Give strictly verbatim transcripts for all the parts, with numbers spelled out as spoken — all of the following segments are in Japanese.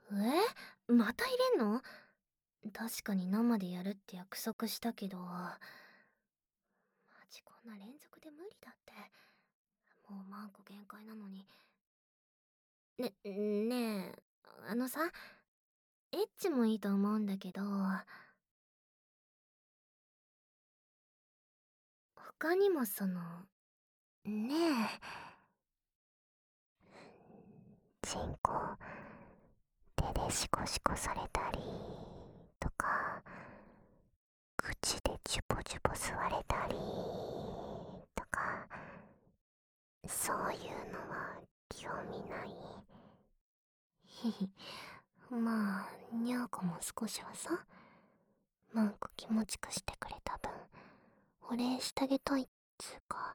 え、また入れんの？確かに生でやるって約束したけど、マジこんな連続で無理だって。もうマンコ限界なのに。ね、ねえ、あのさ、エッチもいいと思うんだけど、他にもその、ねえ、チンコ、手でシコシコされたり、とか、口でチュポチュポ吸われたり、とか、そういうのは興味ない。ひひ、まあ、にゃーこも少しはさ、マンコ気持ちくしてくれた分、お礼してあげたいっつうか、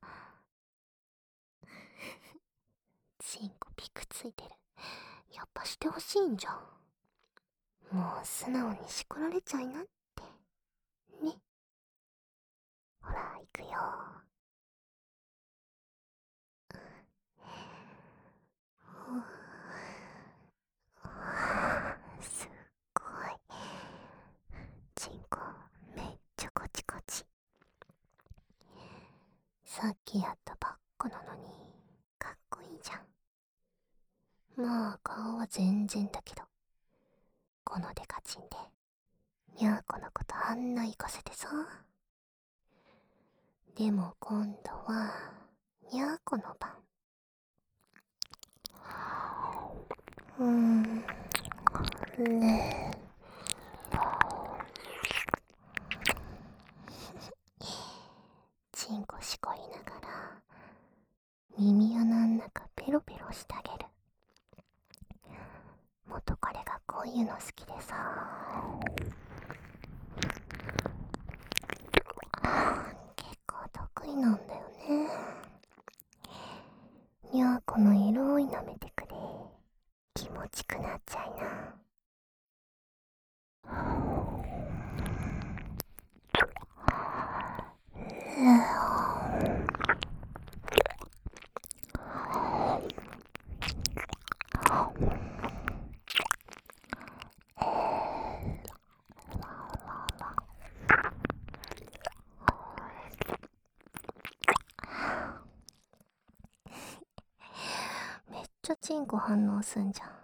チンコピクついてる。やっぱしてほしいんじゃん。もう素直に叱られちゃいなって。ね。ほら、行くよ。すっごい。チンコ、めっちゃコチコチ。さっきやったばっかなのに、かっこいいじゃん。まあ、顔は全然だけど、このデカチンで、にゃーこのことあんな行かせてさ。でも今度は、にゃーこの番。うーん、ねえ。チンコしこりながら、耳穴ん中ペロペロしてあげる。元彼がこういうの好きでさ。結構得意なんだよね。にゃーこの色い舐めてくれ。気持ちくなっちゃいな。めっちゃチンコ反応すんじゃん。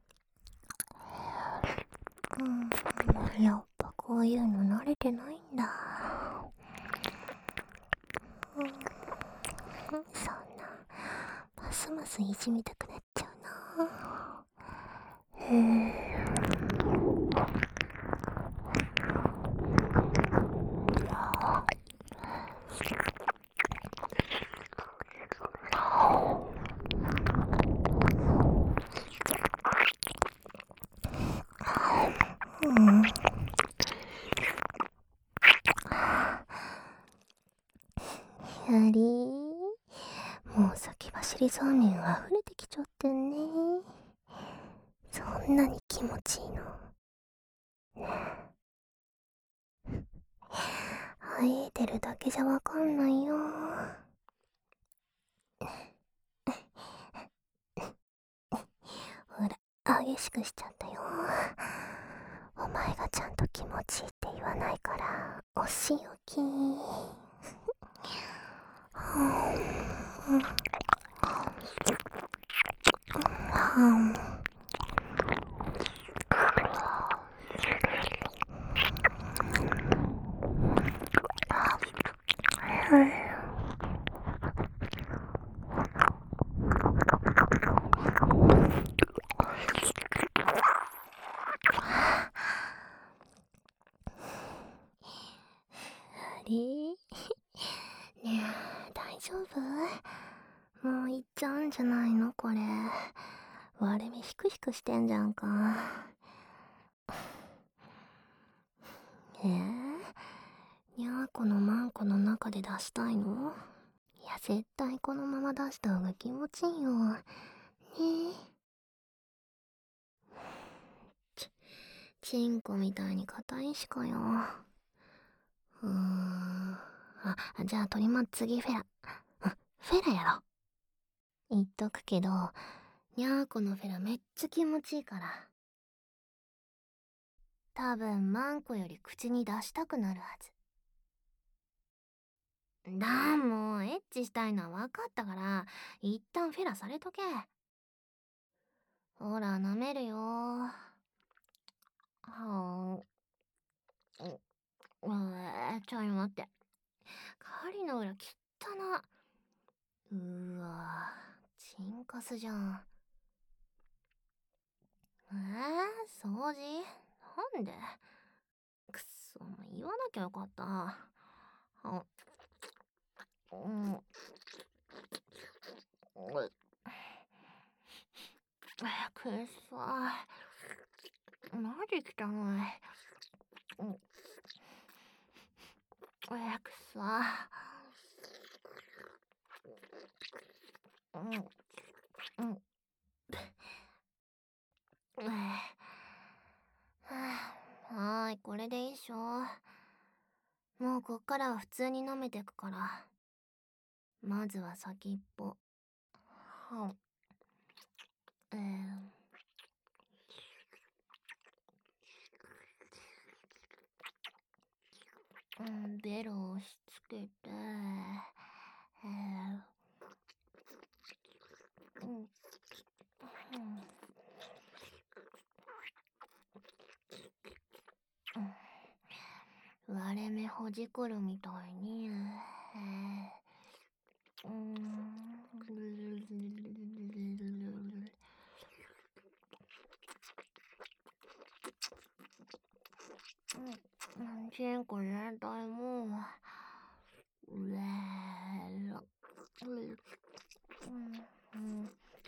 うん、やっぱこういうの慣れてないんだ。うん、そんな、ますますいじみたくなっちゃうな。へえ。うん。やりー。もう先走りそうめん溢れてきちゃってんね。そんなに気持ちいいの？生えてるだけじゃわかんないよ。ほら、激しくしちゃったよ。お前がちゃんと気持ちいいって言わないから、お仕置き。あれねえ、大丈夫？もう行っちゃうんじゃないのこれ。割れ目ひくひくしてんじゃんか。えー、にゃーこのマンコの中で出したいの？いや、絶対このまま出した方が気持ちいいよ。ねえ。ち、チンコみたいに硬いしかよ。うーん。あ、じゃあ、鳥も次フェラ。うん、フェラやろ。言っとくけど、にゃーこのフェラめっちゃ気持ちいいから。 多分マンコより口に出したくなるはず。だもうエッチしたいのは分かったから、一旦フェラされとけ。ほら、舐めるよ。はあ、う、うえちょい待って。狩りの裏きったな。うーわ、チンカスじゃん。えー、掃除なんで？くっそ、言わなきゃよかった。あ、うん。うえ、くっそ。マジ汚い。うん。え、くっそ。うん。うん。えははーい、これでいいっしょ。もうこっからは普通に舐めてくから。まずは先っぽ。はん。えー、うん、ベロを押し付けて、えー、うん、うん、うん、割れ目ほじくるみたいに、えー、うーん、うん、チンコ全体も、うえー、うん、うん、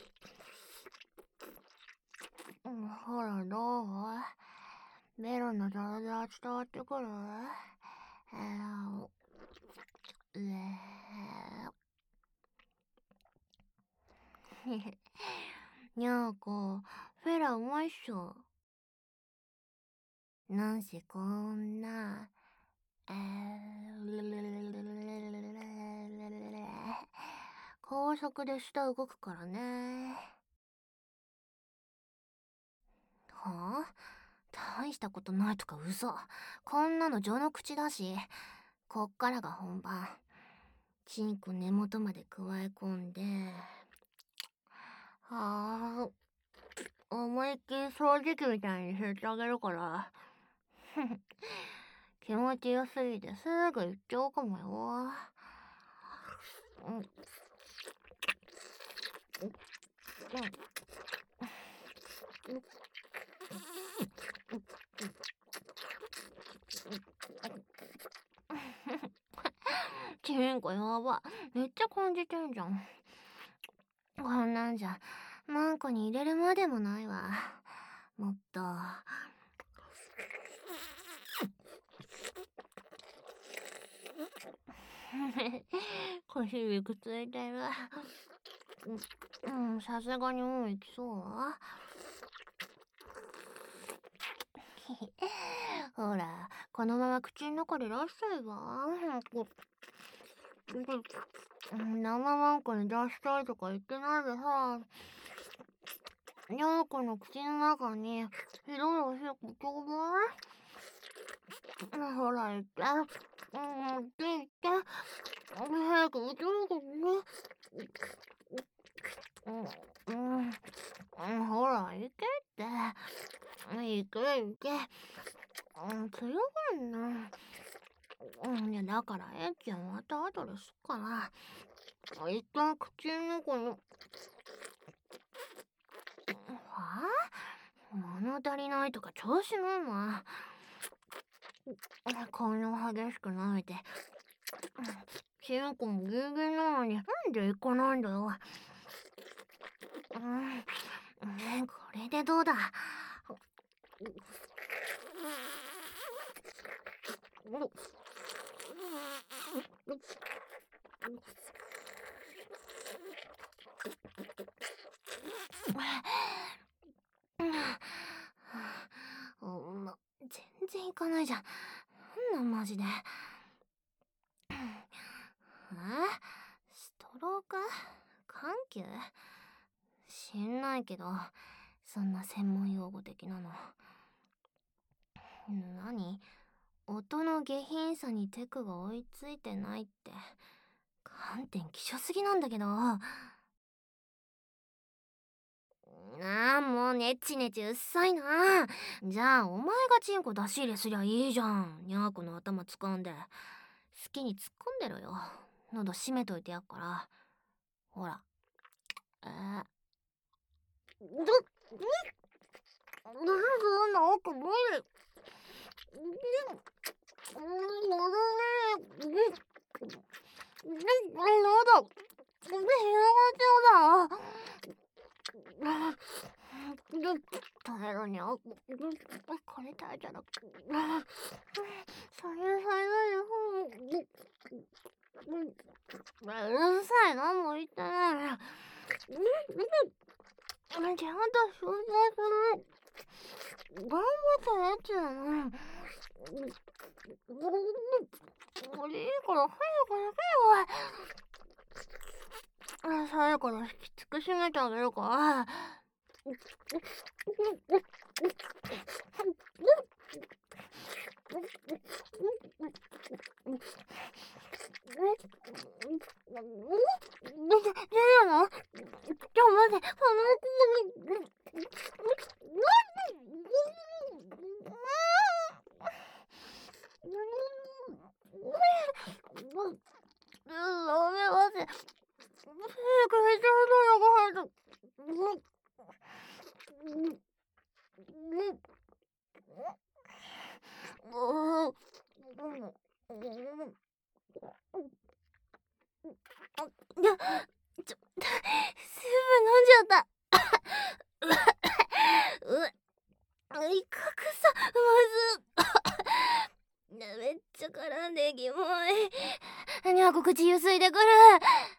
うん、ほらどう？ベロのザラザラ伝わってくる？えー、うえー、にゃーこ、フェラうまいっしょ。なんせこんな、え高速で下動くからね。はあ？大したことないとか嘘。こんなの序の口だし。こっからが本番。チンコ根元まで加え込んで、はあ、思いっきり掃除機みたいに吸ってあげるから。気持ちよすぎてすぐ行っちゃうかもよ。うん。うん。チンコやば。めっちゃ感じてんじゃん。こんなんじゃ、マンコに入れるまでもないわ。もっと。小指くっついてる。うん、さすがにもう行きそう？ほら、このまま口の中で出しちゃえば。生マンコに出したいとか言ってないでさ、にゃーこの口の中にひどいおしっこちょうだい。ほら言って。うん、って言って。早く口の中にね。うん、うん、うん、ほら、行けって。行け、行け。うん、強がんな。うん、いや、だから、エッチはまた後ですっから。一旦口の中に。はあ？物足りないとか調子乗んな。こんな激しく舐めて。チンコもギュウギュウなのに、なんで行かないんだよ。うん、これでどうだ。うん、ま、全然いかないじゃん。なんなんマジで。え？ストローク？緩急？知んないけど、そんな専門用語的なの。 なに、音の下品さにテクが追いついてないって、観点希少すぎなんだけど。ああ、もうネチネチうっさいな。じゃあお前がチンコ出し入れすりゃいいじゃん。ニャーコの頭掴んで好きに突っ込んでろよ。喉閉めといてやっから。ほら。えー、どっなんか無理。喉広がっちゃうだ。耐えろにゃ。これ耐えたらそういう才能にうるさいな、もう言ってない。ちゃんと集中する。頑張ったやつやな。もういいから早く早くよ。最後の引き尽くしめてあげるから。出るの？ちょ、待って、その、ダメ待って。早くめっちゃ喉が入った。いや、ちょ、水分飲んじゃった。う、いかくさ、まず。めっちゃ絡んでキモい。にゃこ口ゆすいでくる。